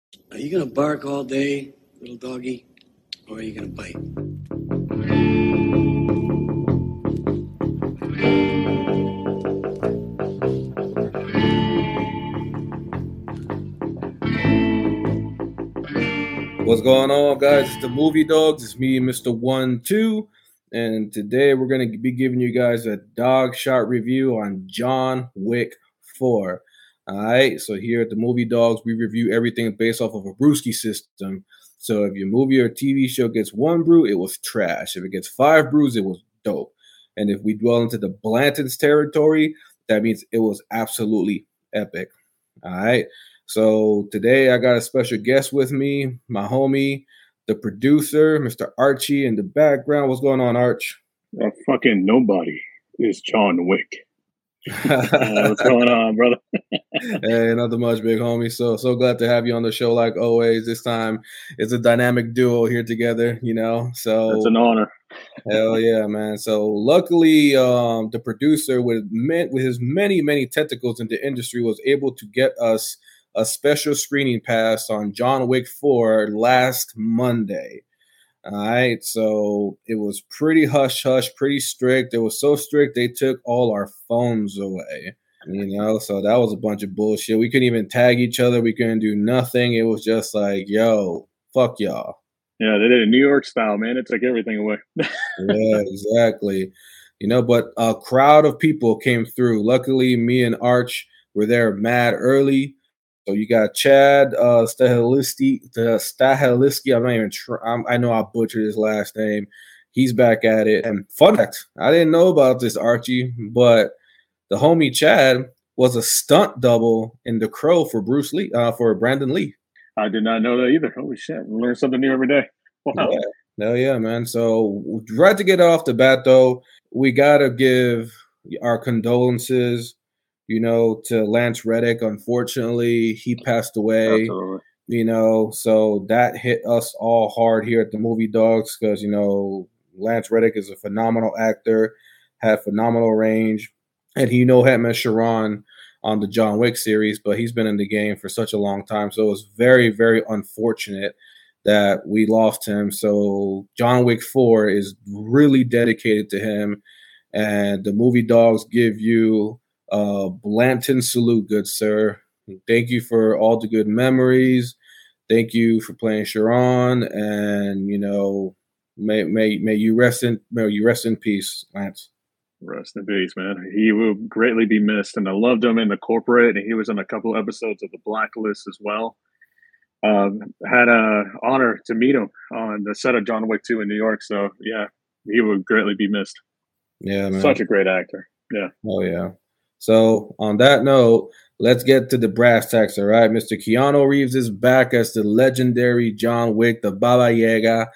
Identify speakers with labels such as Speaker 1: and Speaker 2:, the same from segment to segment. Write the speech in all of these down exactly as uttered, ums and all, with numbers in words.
Speaker 1: Are you gonna bark all day, little doggy, or are you gonna bite?
Speaker 2: What's going on, guys? It's the Movie Dogs. It's me, Mister One Two, and today we're going to be giving you guys a dog shot review on John Wick Four. All right, so here at the Movie Dogs, we review everything based off of a brewski system. So if your movie or T V show gets one brew, it was trash. If it gets five brews, it was dope. And if we dwell into the Blanton's territory, that means it was absolutely epic. All right. So today I got a special guest with me, my homie, the producer, Mister Archie, in the background. What's going on, Arch?
Speaker 3: That fucking nobody is John Wick. uh, what's going on, brother?
Speaker 2: Hey, nothing much, big homie. So so glad to have you on the show, like always. This time it's a dynamic duo here together, you know. So
Speaker 3: it's an honor.
Speaker 2: Hell yeah, man. So luckily, um, the producer with with his many many tentacles in the industry was able to get us a special screening pass on John Wick four last Monday. All right, so it was pretty hush hush, pretty strict. It was so strict they took all our phones away. You know, so that was a bunch of bullshit. We couldn't even tag each other. We couldn't do nothing. It was just like, yo, fuck y'all.
Speaker 3: Yeah, they did it New York style, man. It took everything away.
Speaker 2: Yeah, exactly. You know, but a crowd of people came through. Luckily, me and Arch were there mad early. So you got Chad uh, Stahelski. Stahelski. I'm not even. Tr- I'm, I know I butchered his last name. He's back at it. And fun fact, I didn't know about this, Archie, but the homie Chad was a stunt double in The Crow for Bruce Lee, uh, for Brandon Lee.
Speaker 3: I did not know that either. Holy shit! Learn something new every day. Wow.
Speaker 2: Yeah. Hell yeah, man. So right to get off the bat, though, we gotta give our condolences, you know, to Lance Reddick. Unfortunately, he passed away.
Speaker 3: Absolutely.
Speaker 2: You know, so that hit us all hard here at the Movie Dogs because, you know, Lance Reddick is a phenomenal actor, had phenomenal range, and he, you know, had met Sharon on the John Wick series, but he's been in the game for such a long time. So it was very, very unfortunate that we lost him. So John Wick four is really dedicated to him. And the Movie Dogs give you a Blanton salute, good sir. Thank you for all the good memories. Thank you for playing Sharon. And, you know, may may may you rest in may you rest in peace, Lance.
Speaker 3: Rest in peace, man. He will greatly be missed. And I loved him in The Corporate, and he was in a couple episodes of The Blacklist as well. Um, had a honor to meet him on the set of John Wick two in New York. So yeah, he would greatly be missed.
Speaker 2: Yeah, man.
Speaker 3: Such a great actor. Yeah.
Speaker 2: Oh yeah. So on that note, let's get to the brass tacks. All right, Mister Keanu Reeves is back as the legendary John Wick, the Baba Yaga,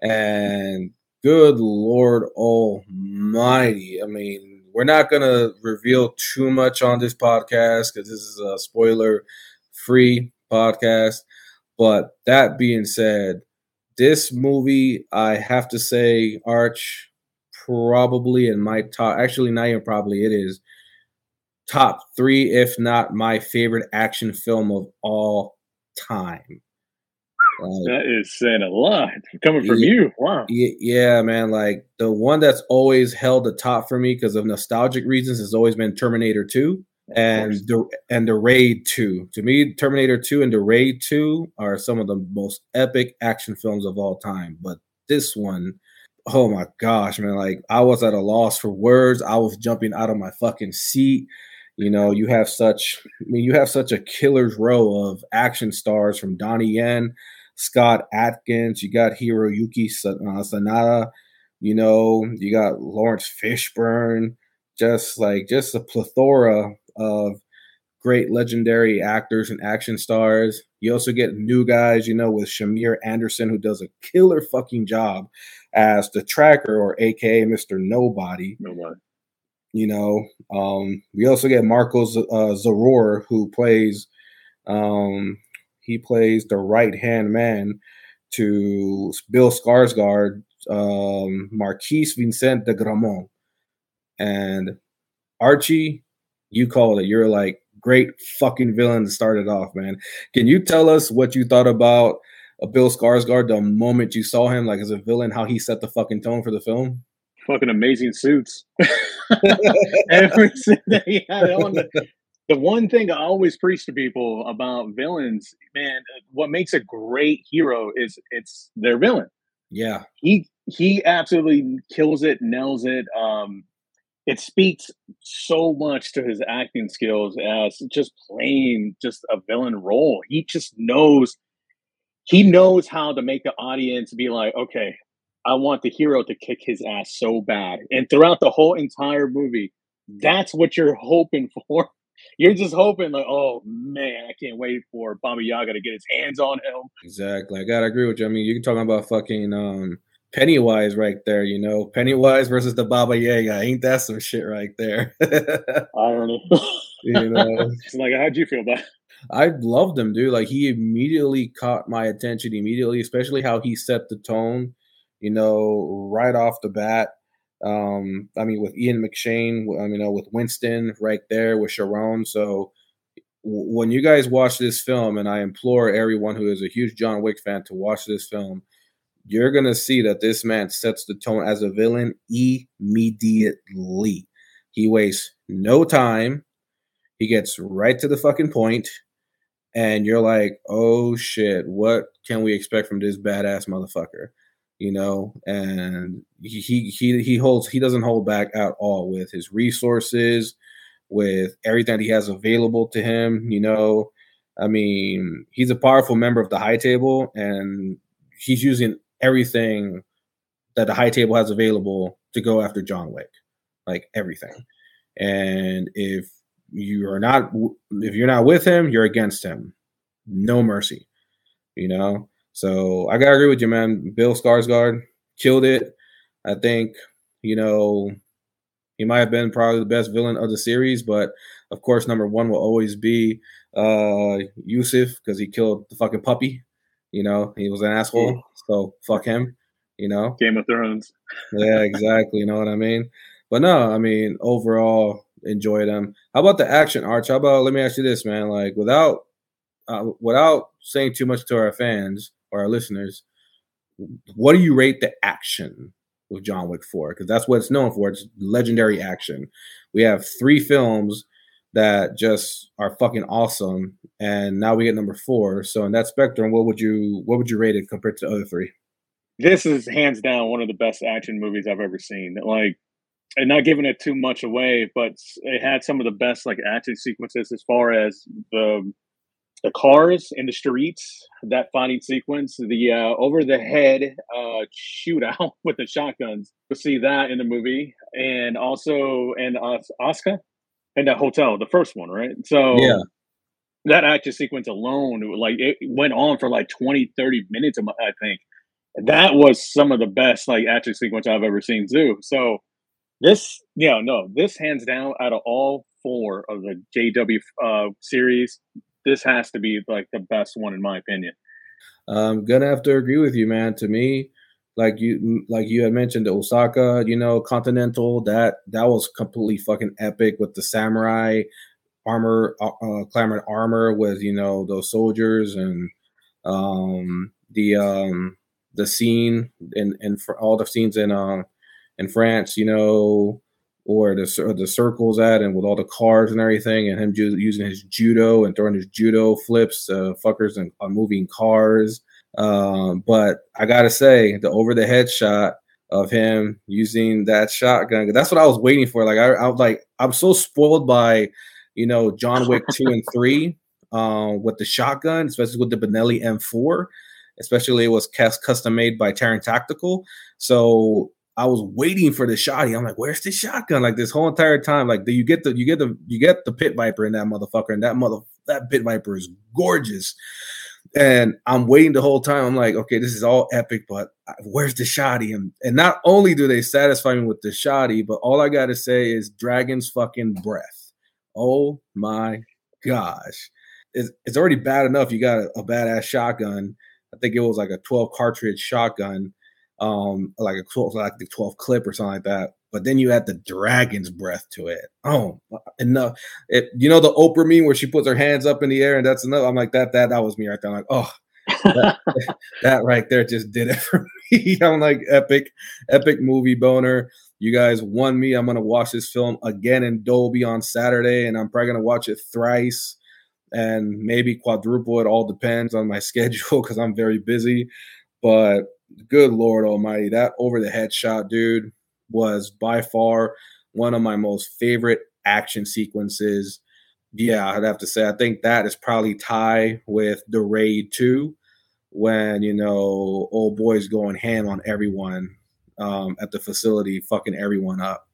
Speaker 2: and good Lord Almighty. I mean, we're not gonna reveal too much on this podcast because this is a spoiler-free podcast. But that being said, this movie, I have to say, Arch, probably in my top, actually not even probably, it is top three, if not my favorite action film of all time.
Speaker 3: Like, that is saying a lot coming from
Speaker 2: yeah,
Speaker 3: you. Wow.
Speaker 2: Yeah, man. Like the one that's always held the top for me because of nostalgic reasons has always been Terminator two. And the and the Raid two. To me, Terminator two and the Raid two are some of the most epic action films of all time. But this one, oh my gosh, man, like I was at a loss for words. I was jumping out of my fucking seat. You know, you have such I mean, you have such a killer's row of action stars from Donnie Yen, Scott Atkins, you got Hiroyuki Sanada, you know, you got Lawrence Fishburne, just like just a plethora of great legendary actors and action stars. You also get new guys, you know, with Shamir Anderson, who does a killer fucking job as the tracker, or A K A Mister Nobody.
Speaker 3: Nobody.
Speaker 2: You know, um, we also get Marco Z- uh, Zaror, who plays, um, he plays the right-hand man to Bill Skarsgård, um, Marquise Vincent de Gramont. And Archie, you called it. You're like, great fucking villain to start it off, man. Can you tell us what you thought about uh, Bill Skarsgård the moment you saw him, like as a villain, how he set the fucking tone for the film?
Speaker 3: Fucking amazing suits. Every suit that he had on. The, the one thing I always preach to people about villains, man, what makes a great hero is it's their villain.
Speaker 2: Yeah.
Speaker 3: He he absolutely kills it, nails it. Um, it speaks so much to his acting skills as just playing just a villain role. He just knows he knows how to make the audience be like, okay, I want the hero to kick his ass so bad. And throughout the whole entire movie, that's what you're hoping for. You're just hoping like, oh man, I can't wait for Baba Yaga to get his hands on him.
Speaker 2: Exactly. I gotta agree with you. I mean, you can talk about fucking um Pennywise right there, you know. Pennywise versus the Baba Yaga. Ain't that some shit right there?
Speaker 3: Irony.
Speaker 2: You know.
Speaker 3: It's like, how'd you feel about it?
Speaker 2: I loved him, dude. Like he immediately caught my attention immediately, especially how he set the tone, you know, right off the bat. Um, I mean, with Ian McShane, I mean, you know, with Winston right there with Sharon. So w- when you guys watch this film, and I implore everyone who is a huge John Wick fan to watch this film, you're gonna see that this man sets the tone as a villain immediately. He wastes no time. He gets right to the fucking point. And you're like, oh shit, what can we expect from this badass motherfucker? You know, and he he he he holds he doesn't hold back at all with his resources, with everything that he has available to him. You know, I mean, he's a powerful member of the High Table, and he's using everything that the High Table has available to go after John Wick, like everything. And if you are not, if you're not with him, you're against him. No mercy, you know. So I gotta agree with you, man. Bill Skarsgård killed it. I think, you know, he might have been probably the best villain of the series, but of course, number one will always be uh, Yusuf because he killed the fucking puppy. You know, he was an asshole, so fuck him. You know,
Speaker 3: Game of Thrones.
Speaker 2: Yeah, exactly. You know what I mean? But no, I mean, overall, enjoy them. How about the action, Arch? How about, let me ask you this, man. Like, without uh, without saying too much to our fans or our listeners, what do you rate the action with John Wick four? Because that's what it's known for. It's legendary action. We have three films that just are fucking awesome, and now we get number four. So in that spectrum, what would you what would you rate it compared to the other three?
Speaker 3: This is hands down one of the best action movies I've ever seen. Like, and not giving it too much away, but it had some of the best like action sequences as far as the the cars in the streets, that fighting sequence, the uh, over the head uh, shootout with the shotguns. You'll see that in the movie, and also in uh, Oscar in that hotel, the first one, right? So
Speaker 2: Yeah.
Speaker 3: that action sequence alone, like it went on for like twenty, thirty minutes, I think. That was some of the best like action sequence I've ever seen too. So this, yeah, no, this hands down out of all four of the J W uh, series, this has to be like the best one in my opinion.
Speaker 2: I'm gonna have to agree with you, man. To me, like you, like you had mentioned, the Osaka, you know, Continental, that that was completely fucking epic with the samurai armor, uh, uh clamored armor with, you know, those soldiers, and um the um the scene and and for all the scenes in uh in France, you know, or the or the circles at, and with all the cars and everything, and him ju- using his judo and throwing his judo flips, uh, fuckers, and on moving cars. Um, but I gotta say, the over the head shot of him using that shotgun, that's what I was waiting for. Like I, I was like, I'm so spoiled by, you know, John Wick two and three, um, with the shotgun, especially with the Benelli M four. Especially it was cast custom made by Terran Tactical. So I was waiting for the shotty. I'm like, where's the shotgun? Like this whole entire time, like the, you get the you get the you get the pit viper in that motherfucker, and that mother that pit viper is gorgeous. And I'm waiting the whole time. I'm like, okay, this is all epic, but where's the shotty? And and not only do they satisfy me with the shotty, but all I gotta say is Dragon's fucking breath. Oh my gosh, it's it's already bad enough you got a, a badass shotgun. I think it was like a twelve cartridge shotgun, um, like a twelve, like the twelve clip or something like that. but then you add the dragon's breath to it. Oh, enough. It, you know the Oprah meme where she puts her hands up in the air and that's enough. I'm like, that, that, that was me right there. I'm like, oh, that, that right there just did it for me. I'm like, epic, epic movie boner. You guys won me. I'm going to watch this film again in Dolby on Saturday, and I'm probably going to watch it thrice and maybe quadruple. It all depends on my schedule because I'm very busy. But good Lord almighty, that over the head shot, dude, was by far one of my most favorite action sequences. Yeah, I'd have to say, I think that is probably tie with The Raid two, when, you know, old boy's going ham on everyone um, at the facility, fucking everyone up.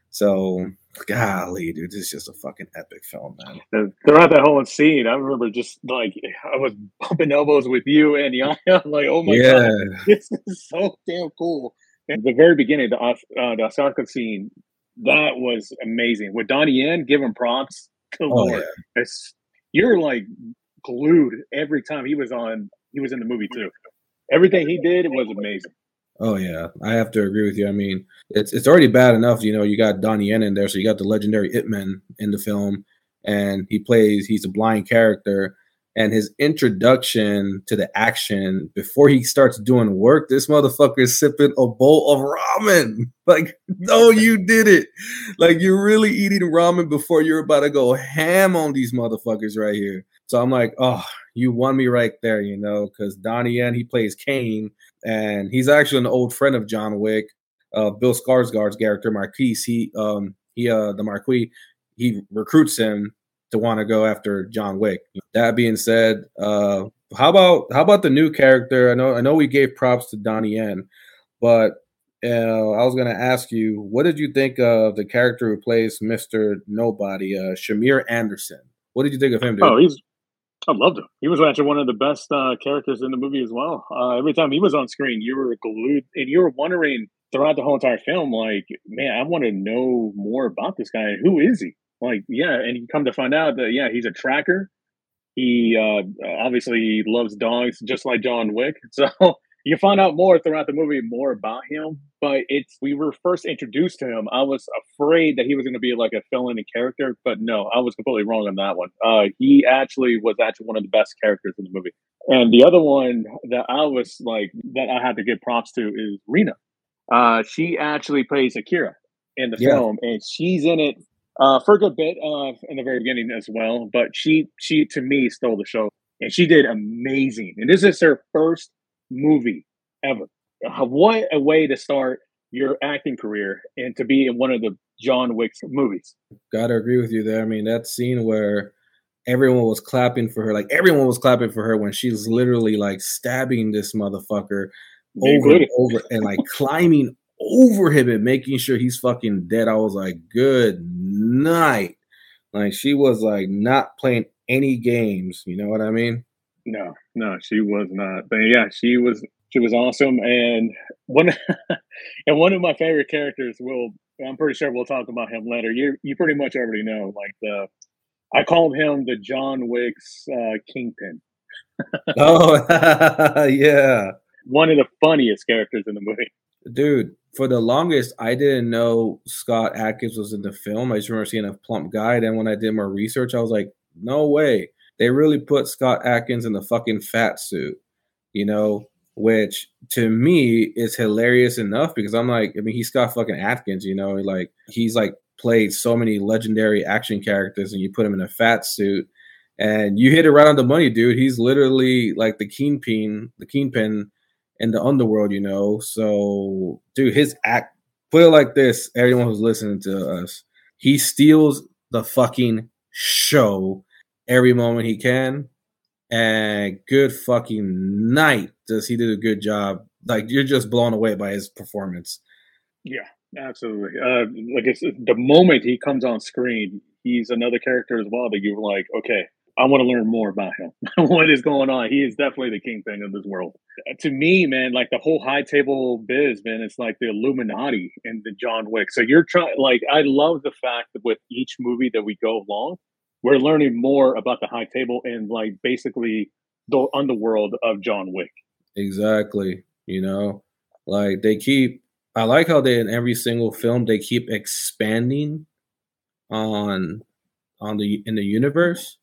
Speaker 2: So, golly, dude, this is just a fucking epic film, man.
Speaker 3: And throughout that whole scene, I remember just like I was bumping elbows with you and Yaya. I'm like, oh my
Speaker 2: Yeah.
Speaker 3: god, this is so damn cool. And the very beginning, the uh, the Osaka scene, that was amazing. With Donnie Yen, give him props. Good
Speaker 2: Oh,
Speaker 3: Lord,
Speaker 2: yeah.
Speaker 3: it's, you're like glued every time he was on. He was in the movie too. Everything he did was amazing.
Speaker 2: Oh yeah, I have to agree with you. I mean, it's it's already bad enough, you know. You got Donnie Yen in there, so you got the legendary Ip Man in the film, and he plays. He's a blind character, and his introduction to the action before he starts doing work, this motherfucker is sipping a bowl of ramen. Like, no, you did it. Like, you're really eating ramen before you're about to go ham on these motherfuckers right here. So I'm like, oh, you won me right there, you know, because Donnie Yen, he plays Kane, and he's actually an old friend of John Wick. Uh, Bill Skarsgård's character, Marquis, he, um, he, uh, the Marquis, he recruits him to want to go after John Wick. That being said, uh, how about how about the new character? I know I know we gave props to Donnie Yen, but uh, I was going to ask you, what did you think of the character who plays Mister Nobody, uh, Shamir Anderson? What did you think of him, dude?
Speaker 3: Oh, he's I loved him. He was actually one of the best uh, characters in the movie as well. Uh, every time he was on screen, you were glued, and you were wondering throughout the whole entire film, like, man, I want to know more about this guy. Who is he? Like, yeah, and you come to find out that, yeah, he's a tracker. He uh, obviously loves dogs, just like John Wick. So you find out more throughout the movie, more about him. But it's we were first introduced to him. I was afraid that he was going to be like a fill-in character, but no, I was completely wrong on that one. Uh, he actually was actually one of the best characters in the movie. And the other one that I was like that I had to give props to is Rena. Uh, she actually plays Akira in the
Speaker 2: Yeah.
Speaker 3: film, and she's in it uh, for a good bit uh, in the very beginning as well. But she, she to me, stole the show, and she did amazing. And this is her first movie ever. What a way to start your acting career and to be in one of the John Wick movies.
Speaker 2: Gotta agree with you there. I mean, that scene where everyone was clapping for her, like everyone was clapping for her when she's literally like stabbing this motherfucker over and over and like climbing over him and making sure he's fucking dead. I was like, good night. Like, she was like not playing any games. You know what I mean?
Speaker 3: No, no, she was not. But yeah, she was she was awesome. And one and one of my favorite characters will I'm pretty sure we'll talk about him later. You you pretty much already know. Like the I called him the John Wick's uh, Kingpin.
Speaker 2: Oh yeah.
Speaker 3: One of the funniest characters in the movie.
Speaker 2: Dude, for the longest, I didn't know Scott Adkins was in the film. I just remember seeing a plump guy. Then when I did more research, I was like, no way. They really put Scott Adkins in the fucking fat suit, you know, which to me is hilarious enough because I'm like, I mean, he's Scott fucking Adkins, you know, like he's like played so many legendary action characters and you put him in a fat suit and you hit it right on the money, dude. He's literally like the kingpin, the kingpin in the underworld, you know. So, dude, his act, put it like this, everyone who's listening to us, he steals the fucking show every moment he can. And good fucking night, does he did a good job. Like, you're just blown away by his performance.
Speaker 3: Yeah, absolutely. Uh, like it's the moment he comes on screen, he's another character as well that you're like, okay, I want to learn more about him. What is going on? He is definitely the kingpin of this world. To me, man, like the whole high table biz, man, it's like the Illuminati in the John Wick. So you're trying, like, I love the fact that with each movie that we go along, we're learning more about the high table and like basically the underworld of John Wick.
Speaker 2: Exactly. You know, like they keep I like how they in every single film they keep expanding on on the in the universe,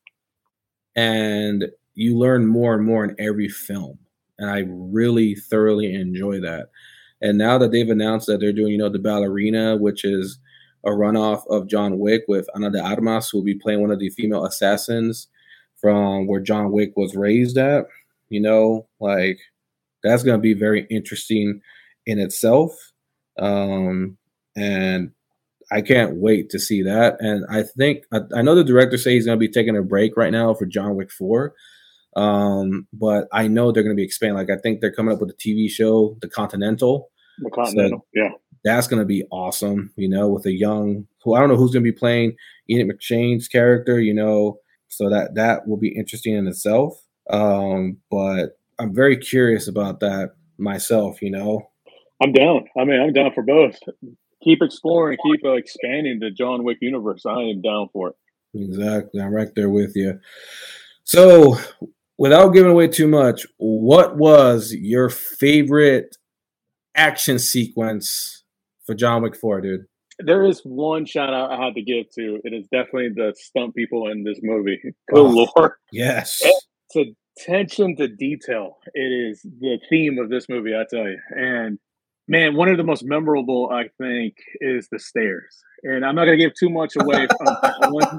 Speaker 2: and you learn more and more in every film, and I really thoroughly enjoy that. And now that they've announced that they're doing, you know, the Ballerina, which is a runoff of John Wick with Ana de Armas, who will be playing one of the female assassins from where John Wick was raised at, you know, like that's going to be very interesting in itself. Um, and I can't wait to see that. And I think, I, I know the director says he's going to be taking a break right now for John Wick four. Um, but I know they're going to be expanding. Like, I think they're coming up with a T V show, The Continental.
Speaker 3: The Continental, so yeah.
Speaker 2: That's going to be awesome, you know, with a young, who I don't know who's going to be playing Ian McShane's character, you know, so that that will be interesting in itself. Um, but I'm very curious about that myself, you know.
Speaker 3: I'm down. I mean, I'm down for both. Keep exploring, keep uh, expanding the John Wick universe. I am down for it.
Speaker 2: Exactly. I'm right there with you. So, without giving away too much, what was your favorite action sequence for John Wick four, dude?
Speaker 3: There is one shout out I had to give to. It is definitely the stunt people in this movie. Good oh, Lord.
Speaker 2: Yes.
Speaker 3: It's attention to detail. It is the theme of this movie, I tell you. And man, one of the most memorable, I think, is the stairs. And I'm not going to give too much away from that one.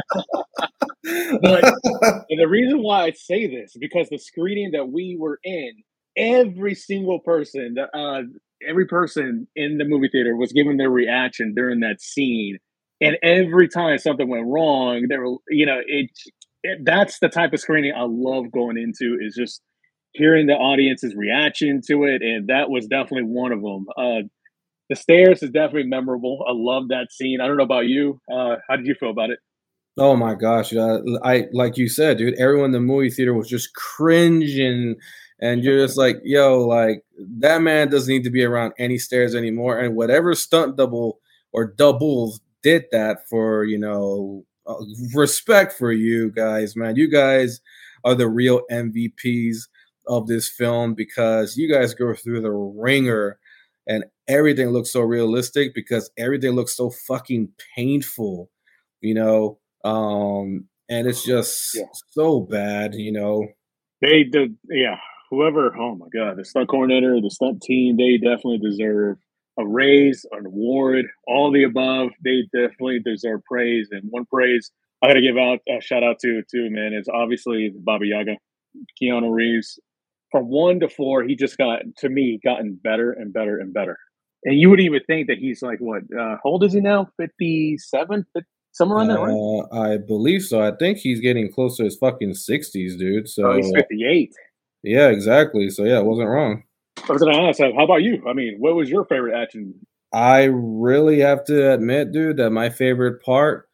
Speaker 3: But the reason why I say this is because the screening that we were in, every single person, uh, every person in the movie theater was giving their reaction during that scene. And every time something went wrong, there were, you know, it, it that's the type of screening I love going into, is just hearing the audience's reaction to it. And that was definitely one of them. Uh, the stairs is definitely memorable. I love that scene. I don't know about you. Uh, how did you feel about it?
Speaker 2: Oh my gosh. Uh, I, like you said, dude, everyone in the movie theater was just cringing. And you're just like, yo, like that man doesn't need to be around any stairs anymore. And whatever stunt double or doubles did that for, you know, uh, respect for you guys, man. You guys are the real M V Ps of this film, because you guys go through the ringer and everything looks so realistic, because everything looks so fucking painful, you know, um, and it's just yeah. so bad, you know.
Speaker 3: They did, yeah. Whoever, oh my God, the stunt coordinator, the stunt team, they definitely deserve a raise, an award, all the above. They definitely deserve praise. And one praise I got to give out a shout out to, too, man, is obviously Baba Yaga, Keanu Reeves. From one to four, he just got, to me, gotten better and better and better. And you wouldn't even think that he's like, what, uh, how old is he now? fifty-seven? Somewhere on that, right?
Speaker 2: Uh, I believe so. I think he's getting close to his fucking sixties, dude. So
Speaker 3: oh, he's fifty-eight.
Speaker 2: Yeah, exactly. So, yeah, it wasn't wrong.
Speaker 3: I was going to ask, how about you? I mean, what was your favorite action?
Speaker 2: I really have to admit, dude, that my favorite part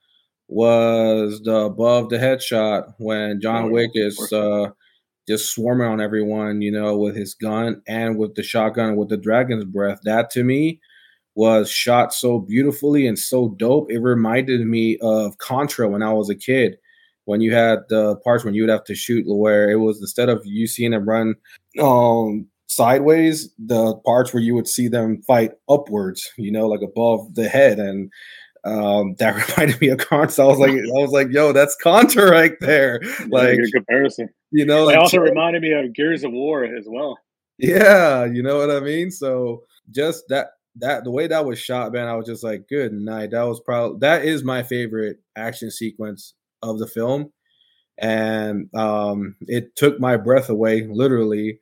Speaker 2: was the above the headshot when John oh, Wick is uh, just swarming on everyone, you know, with his gun and with the shotgun with the dragon's breath. That, to me, was shot so beautifully and so dope. It reminded me of Contra when I was a kid. When you had the parts when you would have to shoot, where it was, instead of you seeing them run um, sideways, the parts where you would see them fight upwards, you know, like above the head. And um, that reminded me of Contra. I was like, I was like, yo, that's Contra right there. Like,
Speaker 3: good comparison.
Speaker 2: You know,
Speaker 3: it
Speaker 2: like,
Speaker 3: also reminded me of Gears of War as well.
Speaker 2: Yeah, you know what I mean? So just that that the way that was shot, man, I was just like, good night. That was probably that is my favorite action sequence of the film, and um it took my breath away, literally.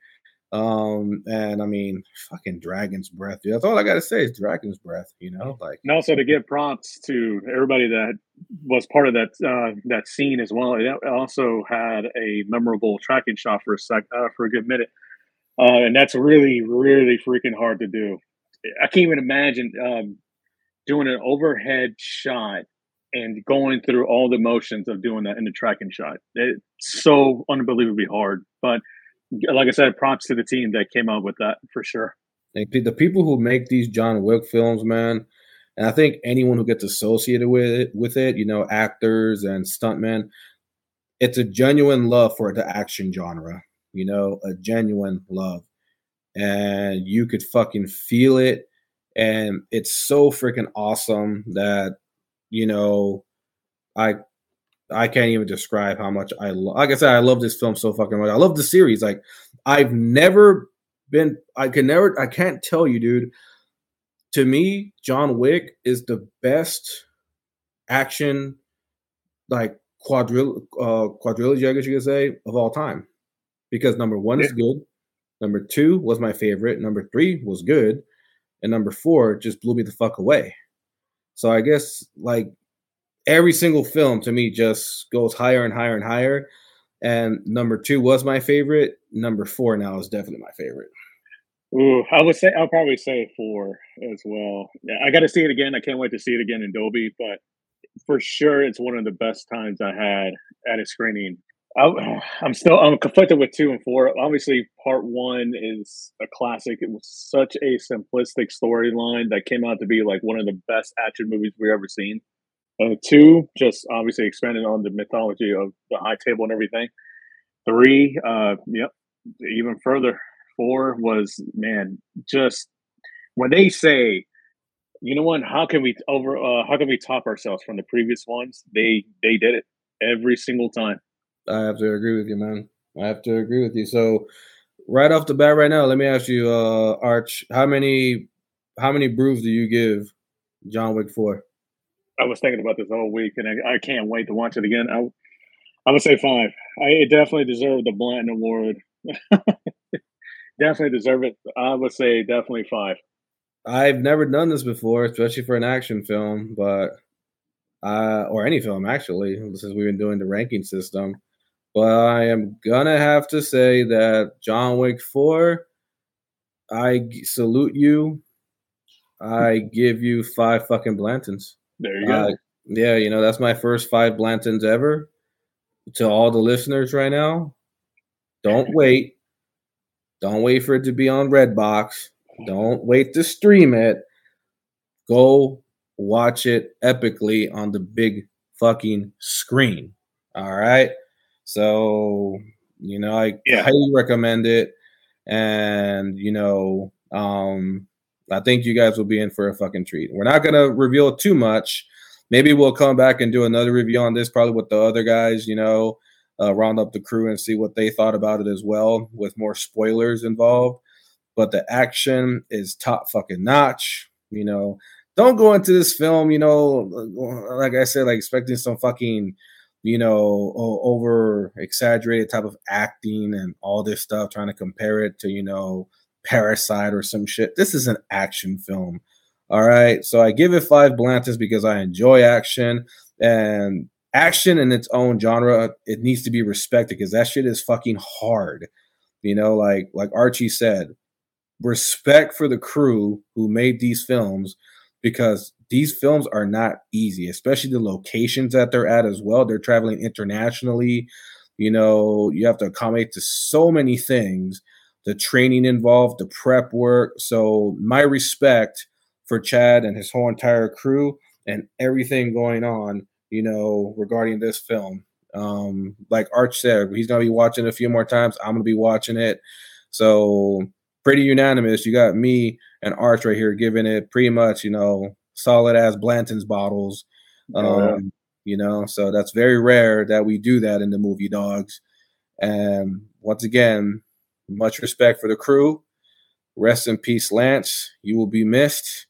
Speaker 2: Um and I mean, fucking dragon's breath, dude. That's all I gotta say is dragon's breath, you know. Like,
Speaker 3: and also to give props to everybody that was part of that uh that scene as well. It also had a memorable tracking shot for a sec uh, for a good minute, uh and that's really really freaking hard to do. I can't even imagine um doing an overhead shot and going through all the motions of doing that in the tracking shot. It's so unbelievably hard. But like I said, props to the team that came up with that for sure.
Speaker 2: And the people who make these John Wick films, man, and I think anyone who gets associated with it, with it, you know, actors and stuntmen, it's a genuine love for the action genre, you know, a genuine love. And you could fucking feel it and it's so freaking awesome that, you know, I I can't even describe how much I love. Like I said, I love this film so fucking much. I love the series. Like, I've never been. I can never. I can't tell you, dude. To me, John Wick is the best action, like quadril uh, quadrilogy, I guess you could say, of all time. Because number one
Speaker 3: Yeah.
Speaker 2: is good, number two was my favorite, number three was good, and number four just blew me the fuck away. So I guess like every single film to me just goes higher and higher and higher. And number two was my favorite. Number four now is definitely my favorite.
Speaker 3: Ooh, I would say I'll probably say four as well. Yeah, I got to see it again. I can't wait to see it again in Dolby, but for sure, it's one of the best times I had at a screening. I, I'm still I'm conflicted with two and four. Obviously, part one is a classic. It was such a simplistic storyline that came out to be like one of the best action movies we've ever seen. Uh, two, just obviously expanded on the mythology of the High Table and everything. Three, uh, yep, even further. Four was, man, just when they say, you know what, how can we over, uh, how can we top ourselves from the previous ones? They they did it every single time.
Speaker 2: I have to agree with you, man. I have to agree with you. So, right off the bat, right now, let me ask you, uh, Arch, how many how many brews do you give John Wick four?
Speaker 3: I was thinking about this all week, and I, I can't wait to watch it again. I I would say five. I, it definitely deserved the Blanton Award. Definitely deserve it. I would say definitely five.
Speaker 2: I've never done this before, especially for an action film, but uh, or any film actually, since we've been doing the ranking system. But I am gonna have to say that John Wick four, I g- salute you. I give you five fucking Blantons.
Speaker 3: There you
Speaker 2: Uh,
Speaker 3: go.
Speaker 2: yeah, you know, that's my first five Blantons ever. To all the listeners right now, don't wait. Don't wait for it to be on Redbox. Don't wait to stream it. Go watch it epically on the big fucking screen. All right. So, you know, I
Speaker 3: Yeah.
Speaker 2: highly recommend it. And, you know, um, I think you guys will be in for a fucking treat. We're not going to reveal too much. Maybe we'll come back and do another review on this, probably with the other guys, you know, uh, round up the crew and see what they thought about it as well, with more spoilers involved. But the action is top fucking notch. You know, don't go into this film, you know, like I said, like expecting some fucking, you know, over exaggerated type of acting and all this stuff, trying to compare it to, you know, Parasite or some shit. This is an action film. All right. So I give it five Blantas because I enjoy action, and action in its own genre, it needs to be respected because that shit is fucking hard. You know, like like Archie said, respect for the crew who made these films, because these films are not easy, especially the locations that they're at as well. They're traveling internationally. You know, you have to accommodate to so many things, the training involved, the prep work. So my respect for Chad and his whole entire crew and everything going on, you know, regarding this film. Um, like Arch said, he's going to be watching it a few more times. I'm going to be watching it. So pretty unanimous. You got me and Arch right here giving it pretty much, you know, solid ass Blanton's bottles. Um,
Speaker 3: Oh, yeah.
Speaker 2: You know, so that's very rare that we do that in the movie Dogs. And once again, much respect for the crew. Rest in peace, Lance. You will be missed.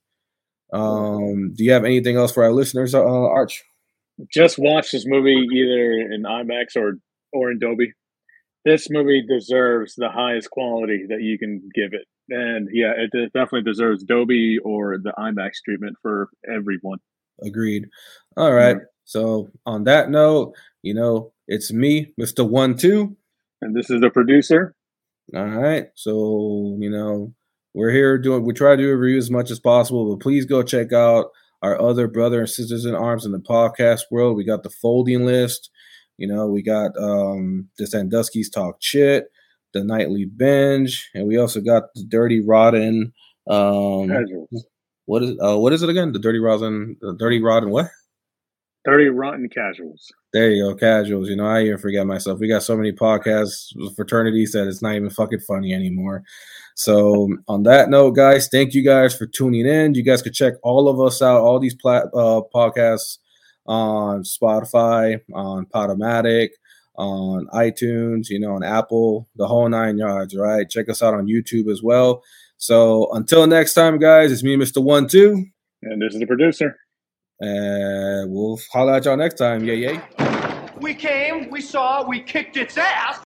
Speaker 2: Um, do you have anything else for our listeners, uh, Arch?
Speaker 3: Just watch this movie either in IMAX or or in Dolby. This movie deserves the highest quality that you can give it. And yeah, it definitely deserves Dolby or the IMAX treatment for everyone.
Speaker 2: Agreed. All right.
Speaker 3: Yeah.
Speaker 2: So on that note, you know, it's me, Mister One Two.
Speaker 3: And this is the producer.
Speaker 2: All right. So, you know, we're here doing, we try to do a review as much as possible, but please go check out our other brother and sisters in arms in the podcast world. We got the Folding List. You know, we got um, the Sandusky's Talk Shit, the Nightly Binge, and we also got the Dirty Rotten. Um, what is uh, what is it again? The Dirty Rotten, the Dirty Rotten what?
Speaker 3: thirty rotten casuals.
Speaker 2: There you go, casuals. You know, I even forget myself. We got so many podcasts, fraternities that it's not even fucking funny anymore. So on that note, guys, thank you guys for tuning in. You guys can check all of us out, all these plat- uh, podcasts on Spotify, on Podomatic, on iTunes, you know, on Apple, the whole nine yards, right? Check us out on YouTube as well. So until next time, guys, it's me, Mister One Two.
Speaker 3: And this is the producer.
Speaker 2: And we'll holler at y'all next time. Yay, yay.
Speaker 4: We came, we saw, we kicked its ass.